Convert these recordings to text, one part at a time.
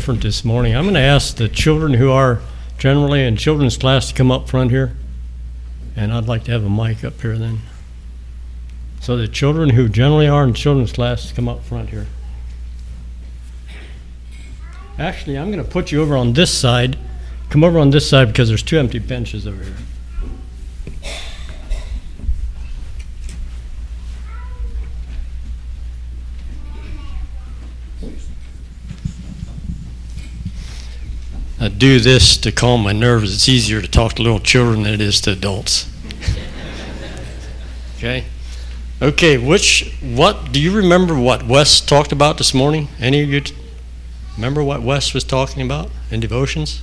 different this morning. I'm going to ask the children who are generally in children's class to come up front here. And I'd like to have a mic up here then. So the children who generally are in children's class come up front here. Actually, I'm going to put you over on this side. Come over on this side because there's 2 empty benches over here. I do this to calm my nerves. It's easier to talk to little children than it is to adults. Okay? Okay, what do you remember what Wes talked about this morning? Any of you remember what Wes was talking about in devotions?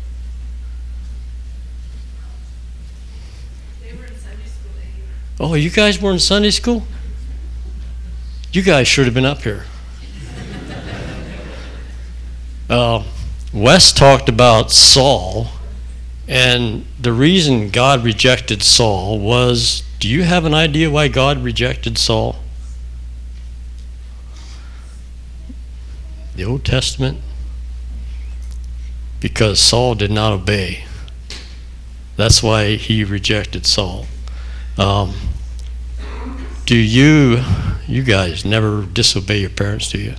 They were in Sunday school. Oh, you guys were in Sunday school? You guys should have been up here. Wes talked about Saul, and the reason God rejected Saul was, do you have an idea why God rejected Saul? The Old Testament? Because Saul did not obey. That's why he rejected Saul. Do you guys never disobey your parents, do you?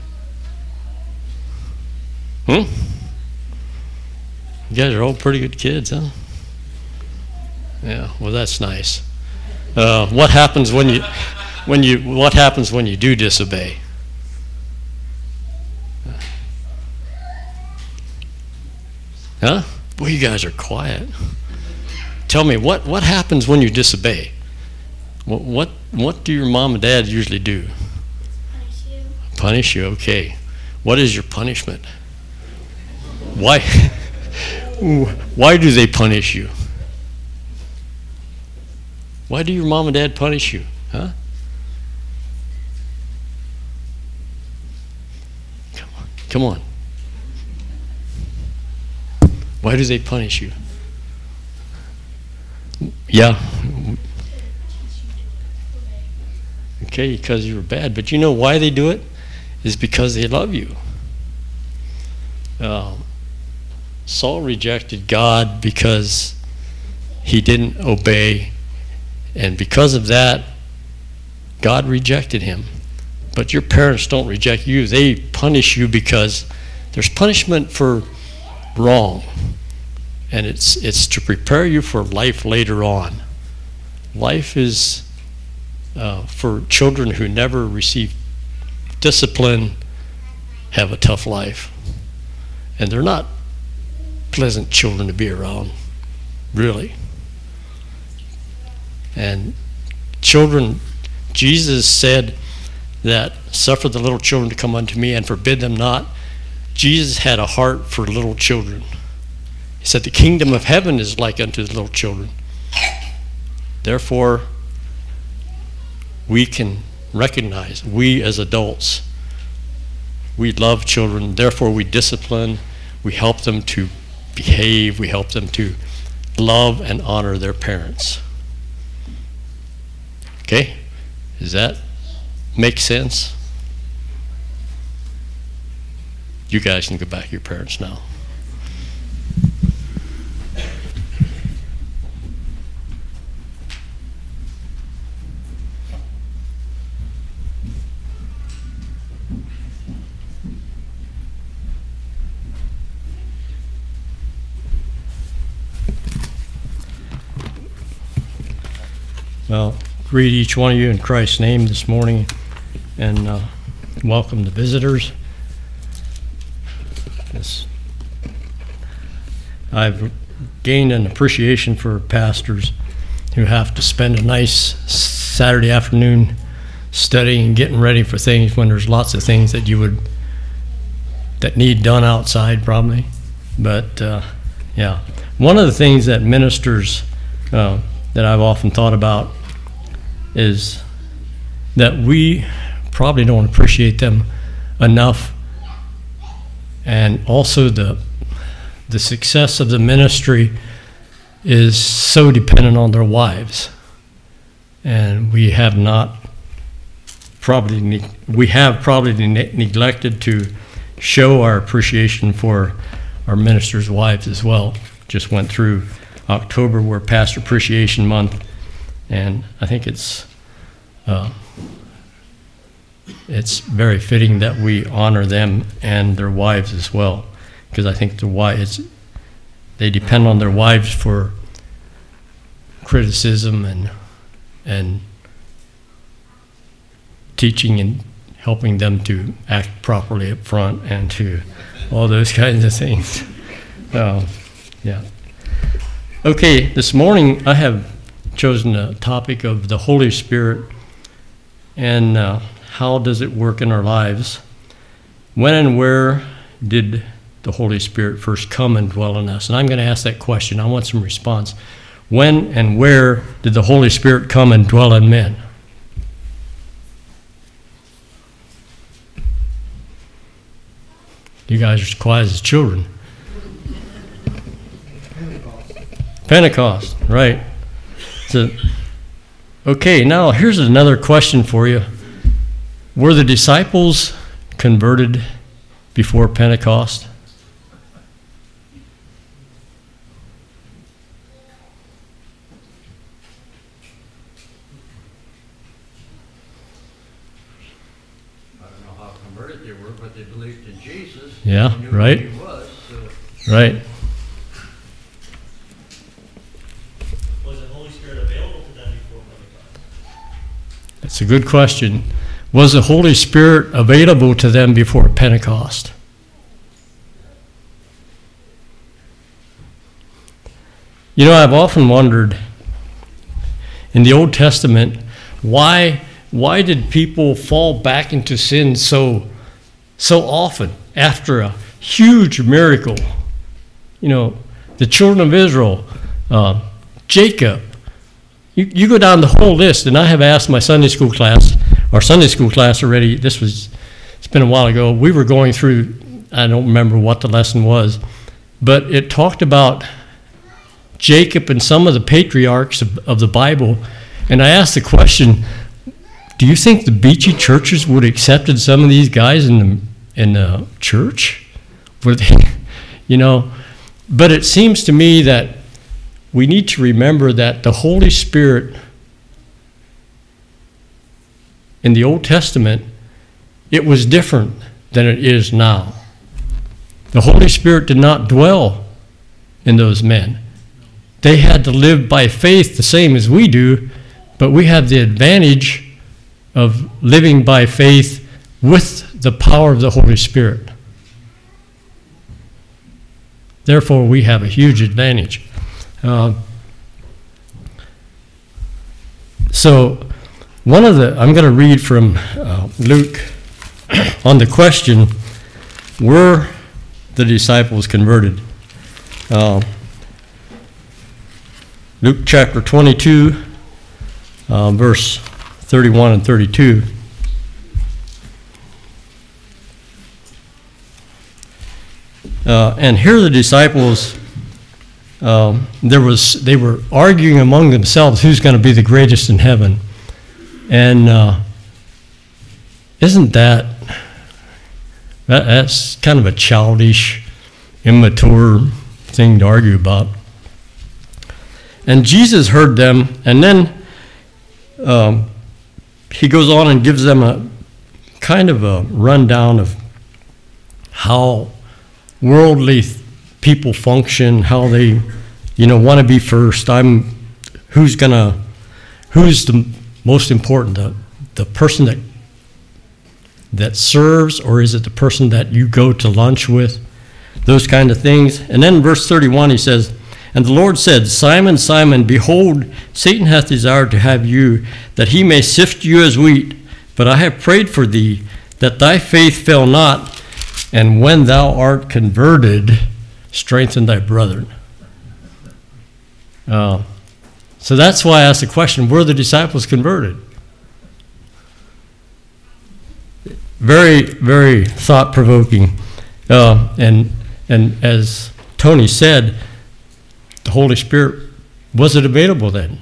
You guys are all pretty good kids, huh? Yeah, well, that's nice. What happens when you do disobey? Huh? Boy, you guys are quiet. Tell me, what happens when you disobey? What do your mom and dad usually do? Punish you. Punish you, okay. What is your punishment? Why? Why do they punish you? Why do your mom and dad punish you? Huh? Come on. Why do they punish you? Yeah. Okay, because you were bad. But you know why they do it? Is because they love you. Saul rejected God because he didn't obey, and because of that, God rejected him. But your parents don't reject you. They punish you because there's punishment for wrong, and it's to prepare you for life later on. Life is for children who never receive discipline, have a tough life. And they're not pleasant children to be around, really. And children, Jesus said that suffer the little children to come unto me and forbid them not. Jesus had a heart for little children. He said the kingdom of heaven is like unto the little children. Therefore, we can recognize, we as adults, we love children, therefore we discipline, we help them to behave, we help them to love and honor their parents. Okay? Does that make sense? You guys can go back to your parents now. Well, greet each one of you in Christ's name this morning, and welcome the visitors. I've gained an appreciation for pastors who have to spend a nice Saturday afternoon studying and getting ready for things when there's lots of things that that need done outside probably. But yeah, one of the things that ministers that I've often thought about is that we probably don't appreciate them enough, and also the success of the ministry is so dependent on their wives, and we have probably neglected to show our appreciation for our ministers' wives as well. Just went through October, we're Pastor Appreciation Month, and I think it's very fitting that we honor them and their wives as well, because I think they depend on their wives for criticism and teaching and helping them to act properly up front and to all those kinds of things. Yeah. Okay, this morning I have chosen a topic of the Holy Spirit and how does it work in our lives. When and where did the Holy Spirit first come and dwell in us? And I'm going to ask that question. I want some response. When and where did the Holy Spirit come and dwell in men? You guys are as quiet as children. Pentecost, right. So, okay, now here's another question for you. Were the disciples converted before Pentecost? But they believed in Jesus. Yeah, They knew right. Who he was, so. Right. Was the Holy Spirit available to them before Pentecost? That's a good question. Was the Holy Spirit available to them before Pentecost? You know, I've often wondered in the Old Testament, why did people fall back into sin so often after a huge miracle? You know, the children of Israel, Jacob. You go down the whole list, and I have asked my Sunday school class already. It's been a while ago. We were going through, I don't remember what the lesson was, but it talked about Jacob and some of the patriarchs of the Bible, and I asked the question, do you think the Beachy churches would have accepted some of these guys in the church? Would they, but it seems to me that we need to remember that the Holy Spirit in the Old Testament, it was different than it is now. The Holy Spirit did not dwell in those men. They had to live by faith the same as we do, but we have the advantage of living by faith with the power of the Holy Spirit. Therefore, we have a huge advantage. So, I'm going to read from Luke on the question, were the disciples converted? Luke chapter 22, verse 31 and 32. And here the disciples, they were arguing among themselves who's going to be the greatest in heaven. And isn't that's kind of a childish, immature thing to argue about? And Jesus heard them, and then he goes on and gives them a kind of a rundown of how worldly people function, how they, want to be first. Who's the most important? The person that serves, or is it the person that you go to lunch with? Those kind of things. And then in verse 31 he says, and the Lord said, Simon, Simon, behold, Satan hath desired to have you, that he may sift you as wheat. But I have prayed for thee, that thy faith fail not, and when thou art converted, strengthen thy brethren. So that's why I asked the question, were the disciples converted? Very, very thought-provoking. And as Tony said, the Holy Spirit, was it available then?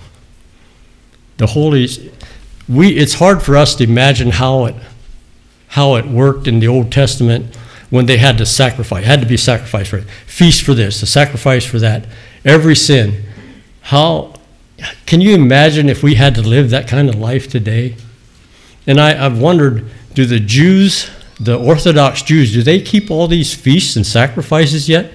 It's hard for us to imagine how it worked in the Old Testament when they had to sacrifice. It had to be a sacrifice for it. Feast for this, a sacrifice for that. Every sin. How can you imagine if we had to live that kind of life today? And I've wondered, do the Jews, the Orthodox Jews, do they keep all these feasts and sacrifices yet?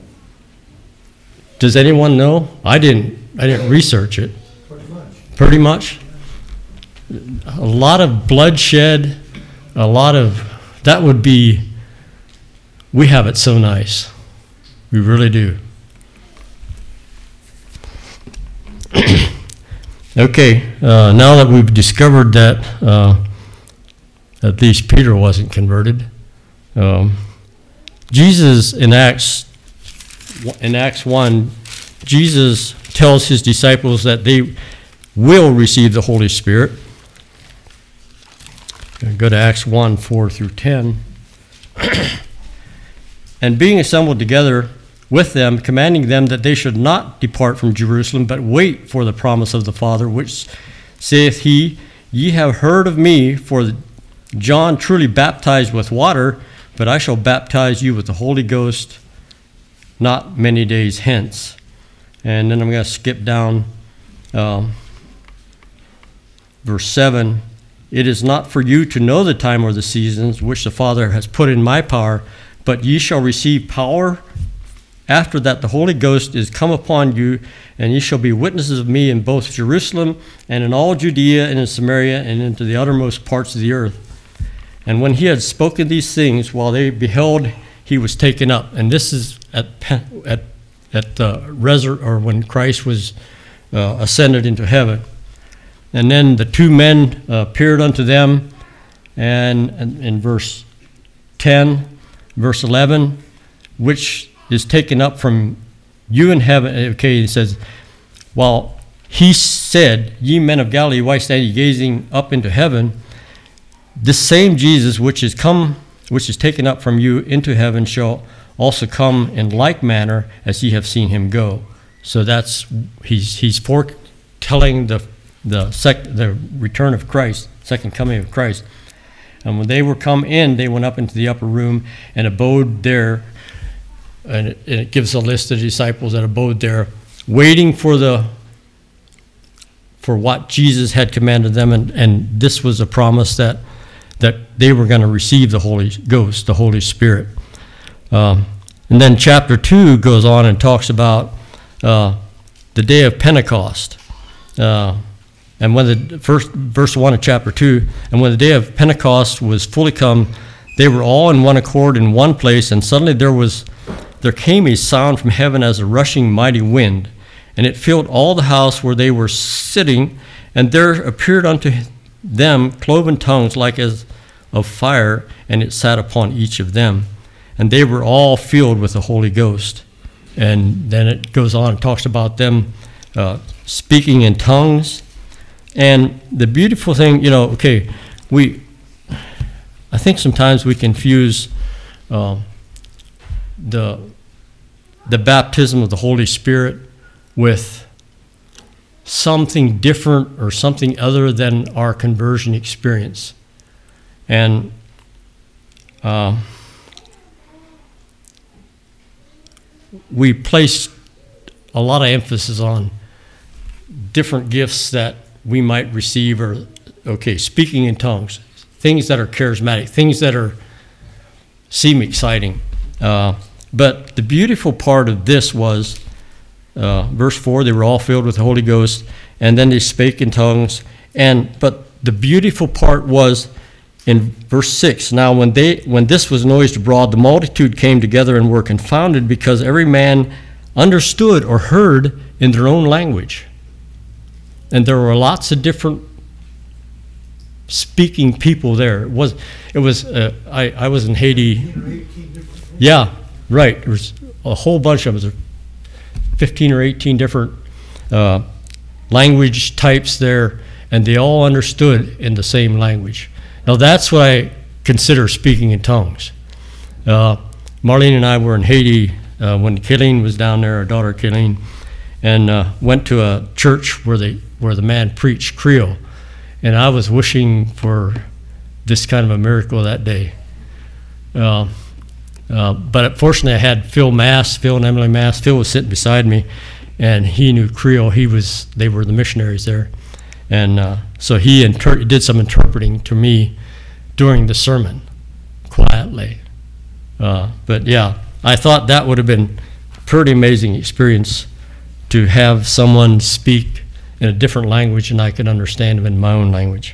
Does anyone know? I didn't research it. Pretty much. A lot of bloodshed, that would be, we have it so nice. We really do. Okay, now that we've discovered that at least Peter wasn't converted, Jesus in Acts 1, Jesus tells his disciples that they will receive the Holy Spirit. Go to Acts 1, 4 through 10. And being assembled together with them, commanding them that they should not depart from Jerusalem, but wait for the promise of the Father, which saith he, Ye have heard of me, for John truly baptized with water, but I shall baptize you with the Holy Ghost not many days hence. And then I'm going to skip down verse 7. It is not for you to know the time or the seasons which the Father has put in my power, but ye shall receive power after that the Holy Ghost is come upon you, and ye shall be witnesses of me in both Jerusalem and in all Judea and in Samaria and into the uttermost parts of the earth. And when he had spoken these things, while they beheld, he was taken up. And this is at the or when Christ was ascended into heaven. And then the two men appeared unto them, and in verse 10, verse 11, which is taken up from you in heaven. Okay, he says, while he said, Ye men of Galilee, why stand ye gazing up into heaven? This same Jesus which is taken up from you into heaven shall also come in like manner as ye have seen him go. So that's he's foretelling the return of Christ, second coming of Christ. And when they were come in, they went up into the upper room and abode there. And it gives a list of disciples that abode there, waiting for what Jesus had commanded them. And this was a promise that they were going to receive the Holy Ghost, the Holy Spirit. And then chapter 2 goes on and talks about the day of Pentecost. And when the first verse 1 of chapter 2, and when the day of Pentecost was fully come, they were all in one accord in one place, and suddenly there came a sound from heaven as a rushing mighty wind, and it filled all the house where they were sitting, and there appeared unto them cloven tongues like as of fire, and it sat upon each of them. And they were all filled with the Holy Ghost. And then it goes on and talks about them speaking in tongues. And the beautiful thing, I think sometimes we confuse the baptism of the Holy Spirit with something different or something other than our conversion experience. And we place a lot of emphasis on different gifts that we might receive, or speaking in tongues, things that are charismatic, things that seem exciting. But the beautiful part of this was verse 4, they were all filled with the Holy Ghost, and then they spake in tongues. But the beautiful part was in verse 6. Now when this was noised abroad, the multitude came together and were confounded, because every man understood or heard in their own language. And there were lots of different speaking people there. I was in Haiti. Yeah, right. There was a whole bunch of them. 15 or 18 different language types there, and they all understood in the same language. Now that's what I consider speaking in tongues. Marlene and I were in Haiti when Kayleen was down there, our daughter Kayleen, and went to a church where the man preached Creole. And I was wishing for this kind of a miracle that day. But fortunately, I had Phil and Emily Mass. Phil was sitting beside me, and he knew Creole. They were the missionaries there. And so he did some interpreting to me during the sermon, quietly. But yeah, I thought that would have been a pretty amazing experience to have someone speak in a different language and I could understand them in my own language.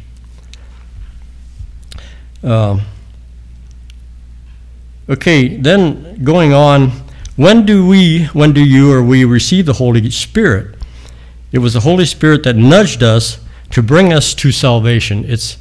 Okay, then going on, when do you or we receive the Holy Spirit? It was the Holy Spirit that nudged us to bring us to salvation. It's,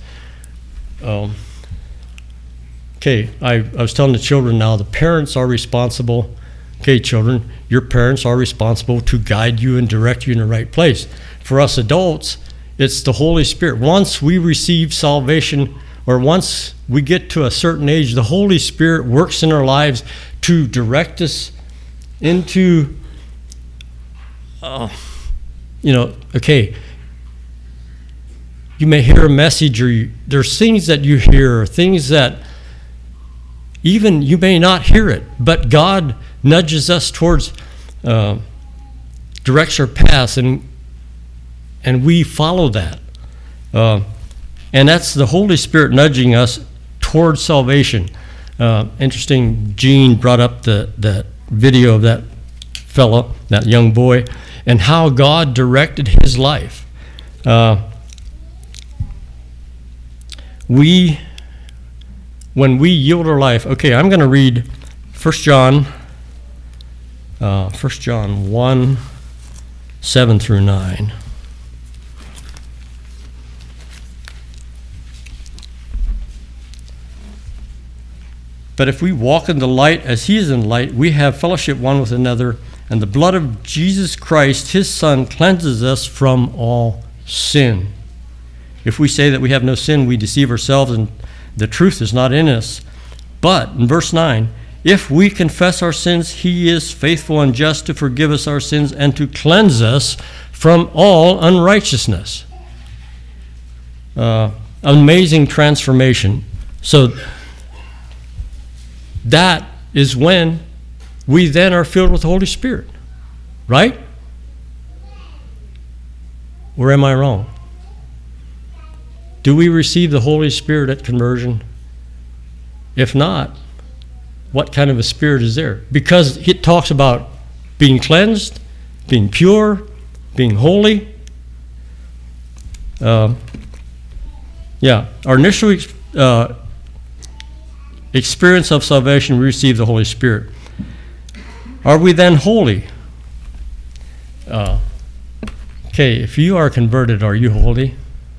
okay, I was telling the children now, the parents are responsible. Okay, children, your parents are responsible to guide you and direct you in the right place. For us adults, it's the Holy Spirit. Once we receive salvation, or once we get to a certain age, the Holy Spirit works in our lives to direct us into, okay, you may hear a message, or there's things that you hear, or things that even you may not hear it, but God nudges us towards, directs our paths, and we follow that. And that's the Holy Spirit nudging us towards salvation. Interesting, Gene brought up that video of that fellow, that young boy, and how God directed his life. When we yield our life, okay, I'm going to read 1 John 1, 7 through 9. But if we walk in the light as he is in the light, we have fellowship one with another, and the blood of Jesus Christ, his Son, cleanses us from all sin. If we say that we have no sin, we deceive ourselves, and the truth is not in us. But, in verse 9, if we confess our sins, he is faithful and just to forgive us our sins and to cleanse us from all unrighteousness. Amazing transformation. So, that is when we then are filled with the Holy Spirit, right? Or am I wrong? Do we receive the Holy Spirit at conversion? If not, what kind of a spirit is there? Because it talks about being cleansed, being pure, being holy. Our initial experience of salvation, we receive the Holy Spirit. Are we then holy? Okay, if you are converted, are you holy?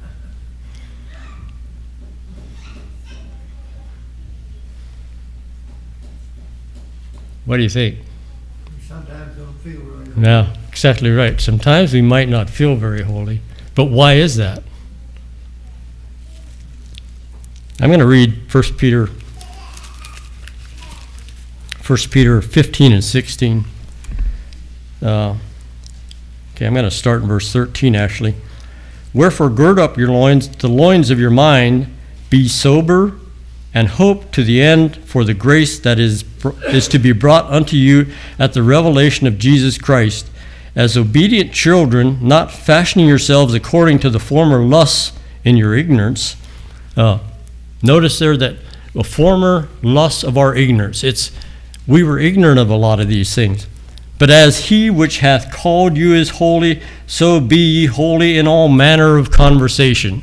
What do you think? Sometimes don't feel really. Yeah, exactly right. Sometimes we might not feel very holy, but why is that? I'm going to read 1 Peter 15 and 16. I'm going to start in verse 13, actually. Wherefore gird up your loins, the loins of your mind, be sober, and hope to the end for the grace that is to be brought unto you at the revelation of Jesus Christ, as obedient children, not fashioning yourselves according to the former lusts in your ignorance. Notice there that the former lusts of our ignorance. We were ignorant of a lot of these things. But as he which hath called you is holy, so be ye holy in all manner of conversation.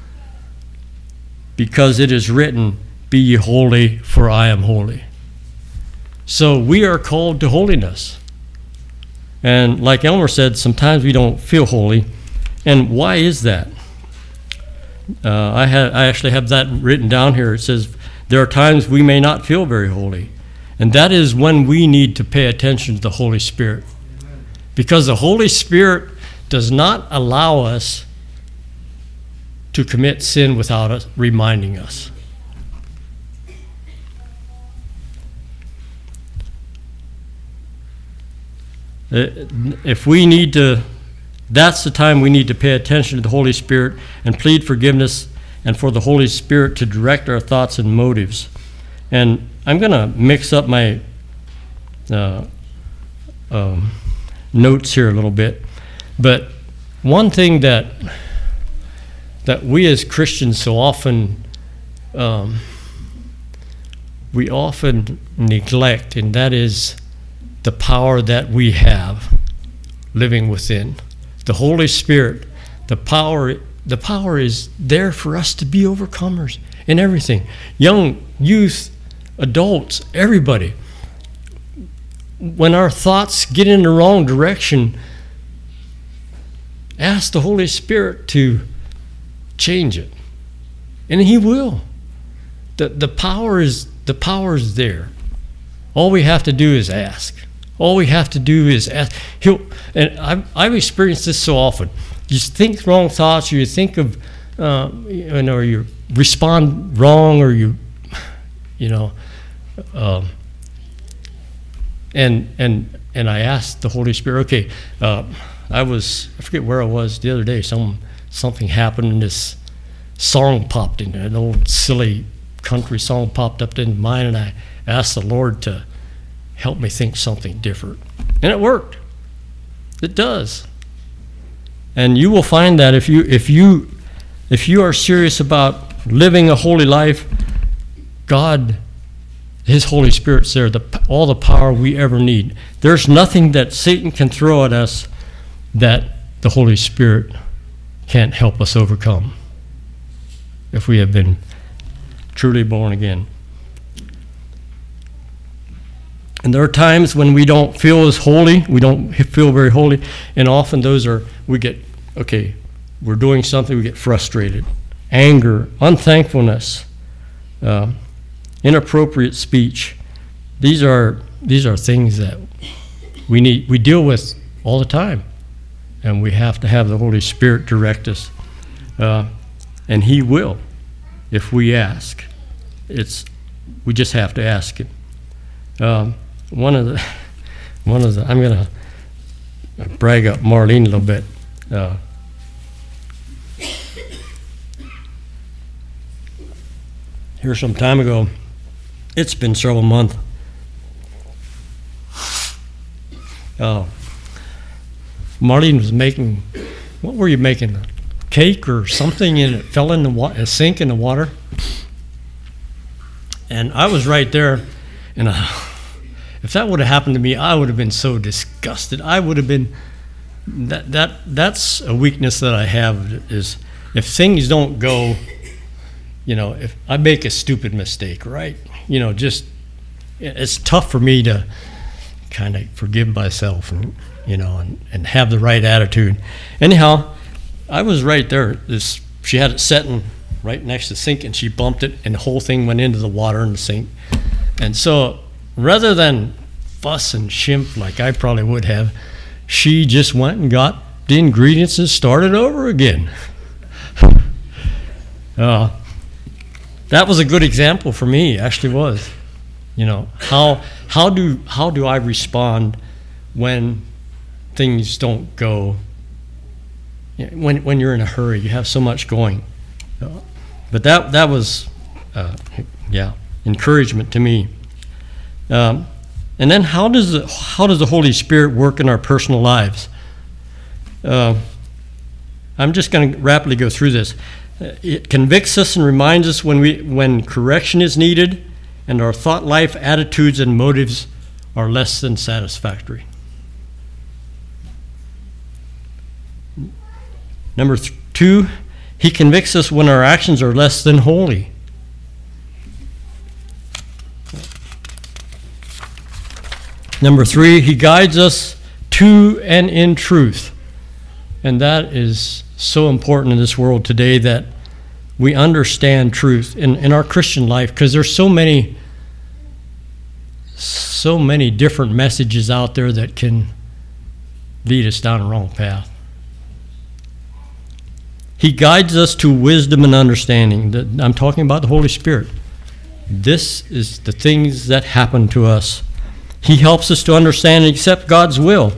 Because it is written, be ye holy, for I am holy. So we are called to holiness. And like Elmer said, sometimes we don't feel holy. And why is that? I actually have that written down here. It says, there are times we may not feel very holy. And that is when we need to pay attention to the Holy Spirit. Because the Holy Spirit does not allow us to commit sin without us reminding us. If we need to, that's the time we need to pay attention to the Holy Spirit and plead forgiveness and for the Holy Spirit to direct our thoughts and motives. And I'm going to mix up my notes here a little bit, but one thing that we as Christians so often we often neglect, and that is the power that we have living within. The Holy Spirit, the power is there for us to be overcomers in everything. Young, youth, adults, everybody. When our thoughts get in the wrong direction, ask the Holy Spirit to change it, and He will. The power is there. All we have to do is ask. All we have to do is ask. And I've experienced this so often. You think wrong thoughts, or you think of, or you respond wrong, or and I asked the Holy Spirit. Okay, I forget where I was the other day. Something happened, and this song popped in, an old silly country song popped up in mind, and I asked the Lord to help me think something different, and it worked. It does. And you will find that if you are serious about living a holy life, God, His Holy Spirit's there, all the power we ever need. There's nothing that Satan can throw at us that the Holy Spirit can't help us overcome if we have been truly born again. And there are times when we don't feel as holy, we don't feel very holy, and often we're doing something, we get frustrated. Anger, unthankfulness, inappropriate speech. These are things that we deal with all the time, and we have to have the Holy Spirit direct us, and He will, if we ask. We just have to ask Him. One of the I'm going to brag up Marlene a little bit. Here some time ago, it's been several months. Marlene was making, what were you making? A cake or something, and it fell in a sink in the water. And I was right there, and if that would have happened to me, I would have been so disgusted. I would have been. That's a weakness that I have, is if things don't go, if I make a stupid mistake, right? It's tough for me to kind of forgive myself, and have the right attitude. Anyhow, I was right there. She had it setting right next to the sink, and she bumped it, and the whole thing went into the water in the sink. And so, rather than fuss and shimp like I probably would have, she just went and got the ingredients and started over again. That was a good example for me. Actually, was. How do I respond when things don't go? When you're in a hurry, you have so much going. But that was, encouragement to me. And then how does the Holy Spirit work in our personal lives? I'm just going to rapidly go through this. It convicts us and reminds us when correction is needed, and our thought life, attitudes, and motives are less than satisfactory. Number 2, He convicts us when our actions are less than holy. Number 3, He guides us to and in truth. And that is so important in this world today, that we understand truth in our Christian life, because there's so many different messages out there that can lead us down a wrong path. He guides us to wisdom and understanding. I'm talking about the Holy Spirit. This is the things that happen to us. He helps us to understand and accept God's will.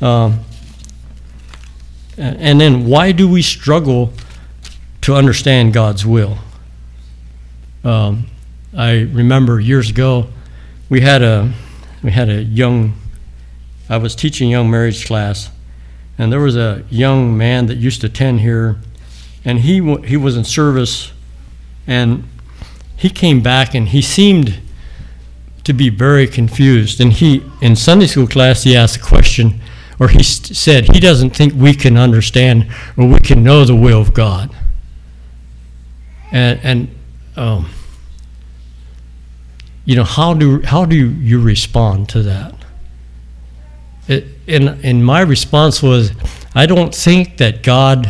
And then, why do we struggle to understand God's will? I remember years ago, we had a young, I was teaching young marriage class, and there was a young man that used to attend here, and he was in service, and he came back and he seemed to be very confused. And in Sunday school class, he asked a question, or he said he doesn't think we can understand or we can know the will of God. And how do you respond to that? And my response was, I don't think that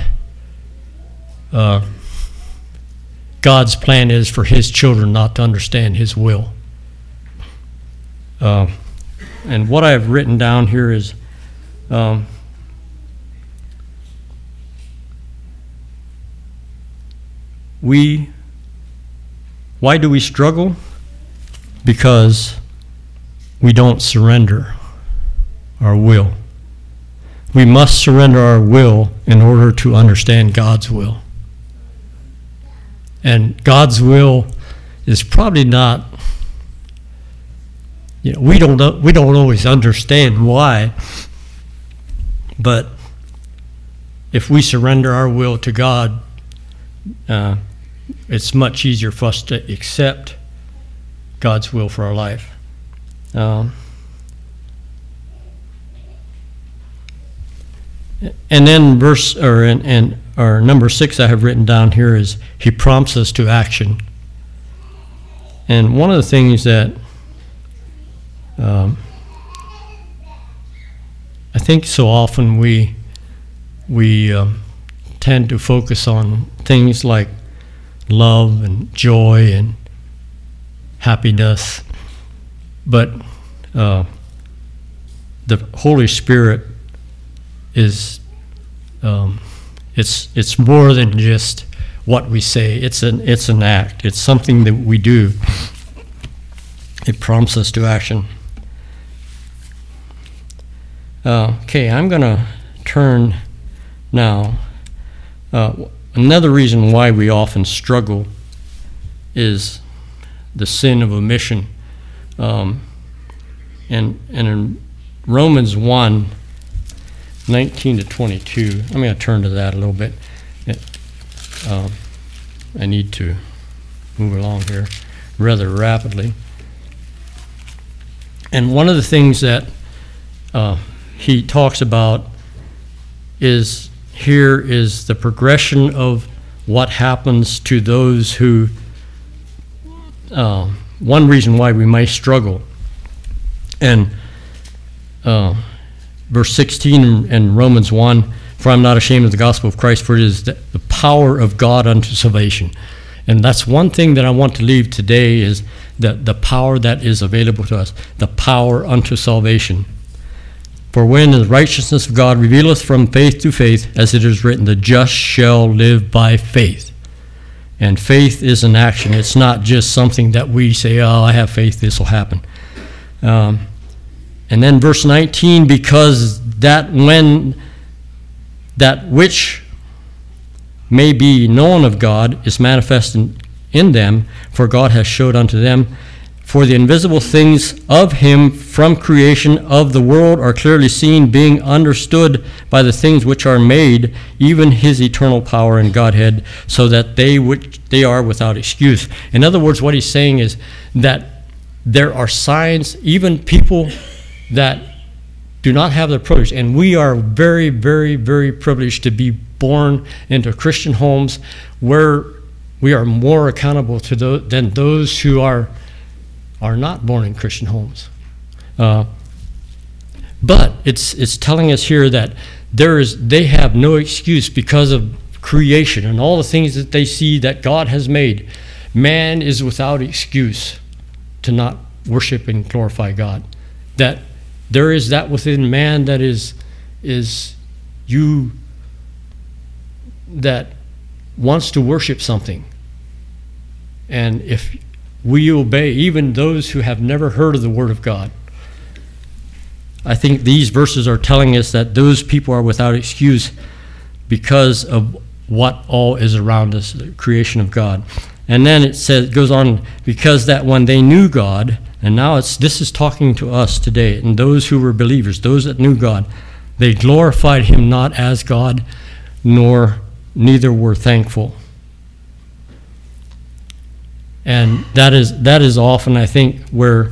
God's plan is for his children not to understand his will. And what I've written down here is, why do we struggle? Because we don't surrender our will. We must surrender our will in order to understand God's will. And God's will is probably not, we don't always understand why, but if we surrender our will to God, it's much easier for us to accept God's will for our life. And then number 6 I have written down here is he prompts us to action. And one of the things that I think so often we tend to focus on things like love and joy and happiness, but the Holy Spirit is it's more than just what we say. It's an act. It's something that we do. It prompts us to action. Okay, I'm going to turn now. Another reason why we often struggle is the sin of omission. And in Romans 1:19-22, I'm going to turn to that a little bit. I need to move along here rather rapidly. And one of the things that he talks about is the progression of what happens to those who, one reason why we might struggle. And verse 16 in Romans 1, for I'm not ashamed of the gospel of Christ, for it is the power of God unto salvation. And that's one thing that I want to leave today, is the power that is available to us, the power unto salvation. For when the righteousness of God revealeth from faith to faith, as it is written, the just shall live by faith. And faith is an action. It's not just something that we say, oh, I have faith, this will happen. And then verse 19, because that when that which may be known of God is manifest in them, for God has showed unto them. For the invisible things of him from creation of the world are clearly seen, being understood by the things which are made, even his eternal power and Godhead, so that they are without excuse. In other words, what he's saying is that there are signs, even people that do not have the privilege, and we are very, very, very privileged to be born into Christian homes where we are more accountable to than those who are not born in Christian homes. But it's telling us here that they have no excuse because of creation and all the things that they see that God has made. Man is without excuse to not worship and glorify God. That there is that within man that is you that wants to worship something. And if we obey even those who have never heard of the Word of God, I think these verses are telling us that those people are without excuse because of what all is around us, the creation of God. And then it goes on, because that when they knew God, And now this is talking to us today, and those who were believers, those that knew God. They glorified him not as God, neither were thankful. And that is often, I think, where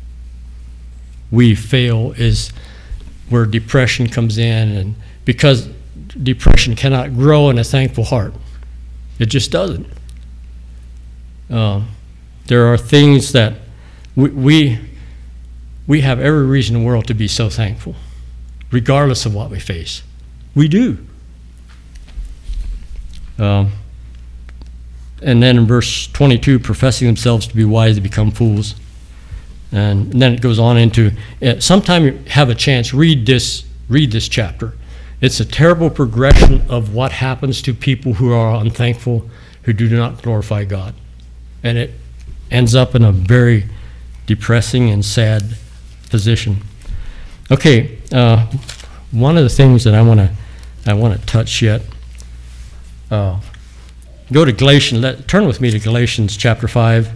we fail, is where depression comes in, and because depression cannot grow in a thankful heart. It just doesn't. There are things that we have every reason in the world to be so thankful, regardless of what we face. We do. And then in verse 22, professing themselves to be wise, they become fools. And then it goes on into, sometime you have a chance, read this chapter. It's a terrible progression of what happens to people who are unthankful, who do not glorify God. And it ends up in a very depressing and sad position. Okay, one of the things that I want to touch yet, go to Galatians. Turn with me to Galatians chapter 5.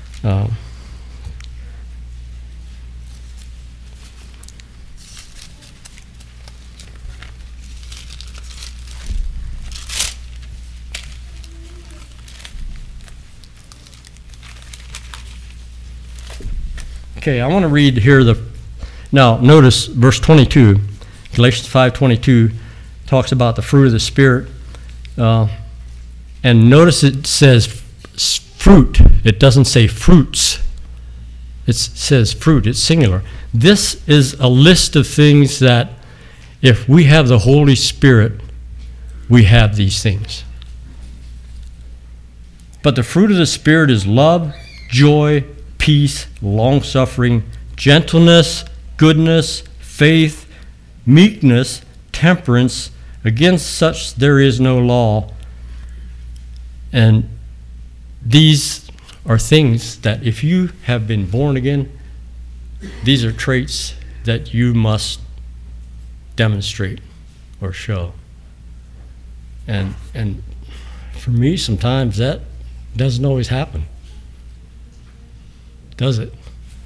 Okay, I want to read here now notice verse 22. Galatians 5:22 talks about the fruit of the Spirit. And notice it says fruit. It doesn't say fruits. It says fruit. It's singular. This is a list of things that if we have the Holy Spirit, we have these things. But the fruit of the Spirit is love, joy, peace, long-suffering, gentleness, goodness, faith, meekness, temperance. Against such there is no law. And these are things that if you have been born again, these are traits that you must demonstrate or show. And for me, sometimes that doesn't always happen. Does it?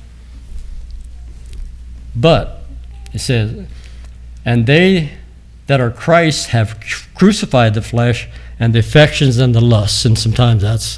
But it says, and they that are Christ have crucified the flesh and the affections and the lusts. And sometimes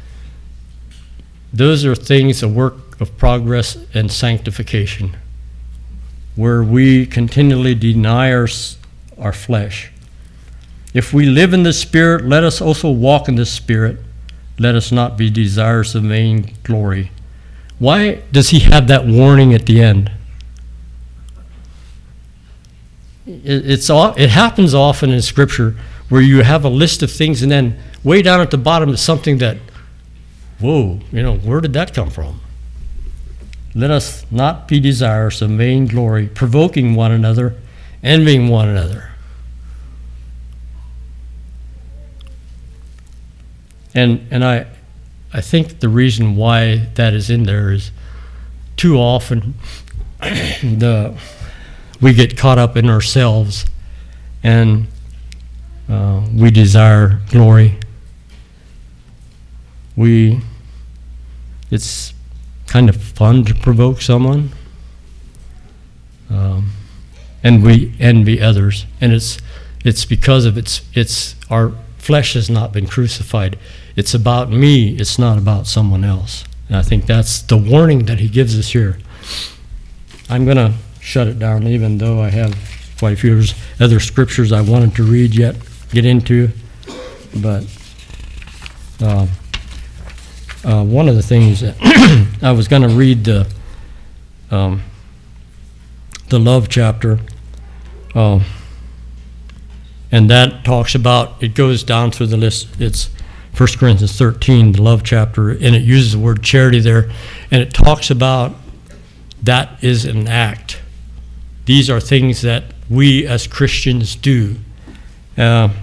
those are things, a work of progress and sanctification, where we continually deny our flesh. If we live in the Spirit, let us also walk in the Spirit. Let us not be desirous of vain glory. Why does he have that warning at the end? It happens often in Scripture where you have a list of things, and then way down at the bottom is something that, whoa, where did that come from? Let us not be desirous of vain glory, provoking one another, envying one another. And I think the reason why that is in there is too often we get caught up in ourselves, and we desire glory. It's kind of fun to provoke someone, and we envy others, and it's because of it's our flesh has not been crucified. It's about me. It's not about someone else. And I think that's the warning that he gives us here. I'm going to shut it down, even though I have quite a few other scriptures I wanted to get into. But one of the things that I was going to read the love chapter, and that talks about, it goes down through the list. It's 1 Corinthians 13, the love chapter, and it uses the word charity there, and it talks about that is an act. These are things that we as Christians do. And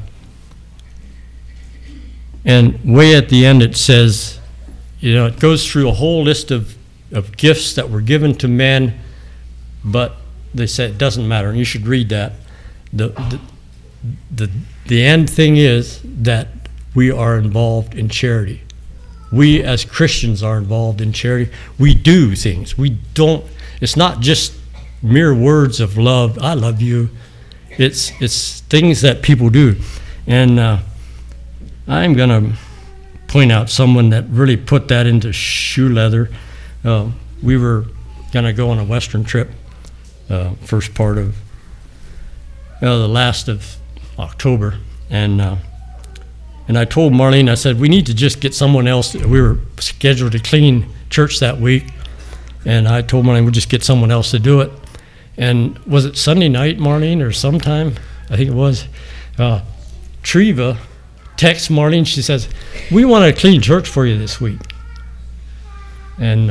way at the end it says, it goes through a whole list of gifts that were given to men, but they said it doesn't matter, and you should read that. The end thing is that we are involved in charity. we as Christians are involved in charity. We do things. It's not just mere words of love, I love you. It's things that people do. And I'm going to point out someone that really put that into shoe leather. We were going to go on a Western trip, first part of the last of October. And I told Marlene, I said, we need to just get someone else. We were scheduled to clean church that week. And I told Marlene, we'll just get someone else to do it. And was it Sunday night, Marlene, or sometime? I think it was. Treva texts Marlene. She says, we want to clean church for you this week. And,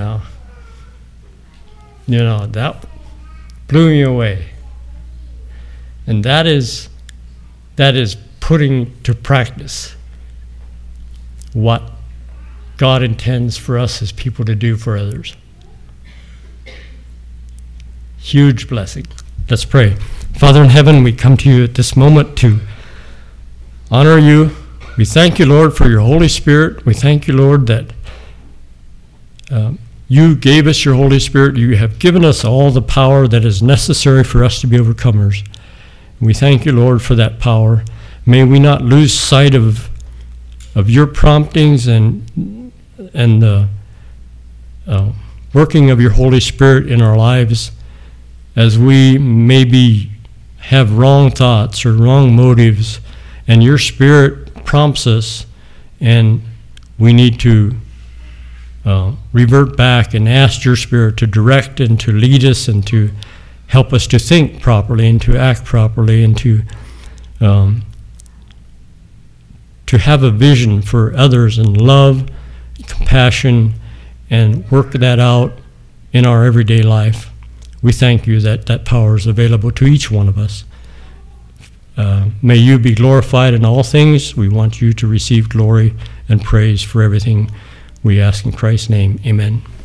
that blew me away. And that is putting to practice what God intends for us as people to do for others. Huge blessing. Let's pray. Father in heaven, we come to you at this moment to honor you. We thank you, Lord, for your Holy Spirit. We thank you, Lord, that you gave us your Holy Spirit. You have given us all the power that is necessary for us to be overcomers. We thank you, Lord, for that power. May we not lose sight of your promptings and the working of your Holy Spirit in our lives, as we maybe have wrong thoughts or wrong motives, and your Spirit prompts us, and we need to revert back and ask your Spirit to direct and to lead us and to help us to think properly and to act properly and to have a vision for others and love, compassion, and work that out in our everyday life. We thank you that that power is available to each one of us. May you be glorified in all things. We want you to receive glory and praise for everything. We ask in Christ's name. Amen.